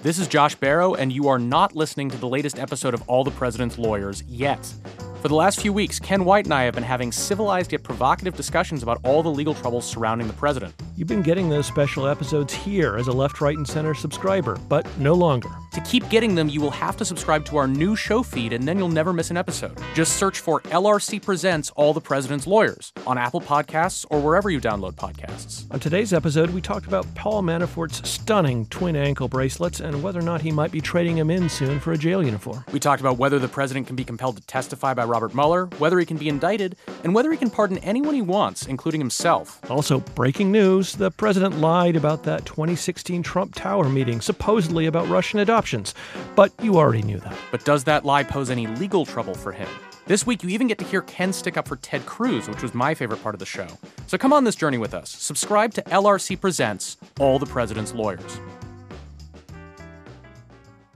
This is Josh Barrow, and you are not listening to the latest episode of All the President's Lawyers yet. For the last few weeks, Ken White and I have been having civilized yet provocative discussions about all the legal troubles surrounding the president. You've been getting those special episodes here as a Left, Right, and Center subscriber, but no longer. To keep getting them, you will have to subscribe to our new show feed, and then you'll never miss an episode. Just search for LRC Presents All the President's Lawyers on Apple Podcasts or wherever you download podcasts. On today's episode, we talked about Paul Manafort's stunning twin ankle bracelets and whether or not he might be trading them in soon for a jail uniform. We talked about whether the president can be compelled to testify by Robert Mueller, whether he can be indicted, and whether he can pardon anyone he wants, including himself. Also, breaking news, the president lied about that 2016 Trump Tower meeting, supposedly about Russian adoptions. But you already knew that. But does that lie pose any legal trouble for him? This week, you even get to hear Ken stick up for Ted Cruz, which was my favorite part of the show. So come on this journey with us. Subscribe to LRC Presents All the President's Lawyers.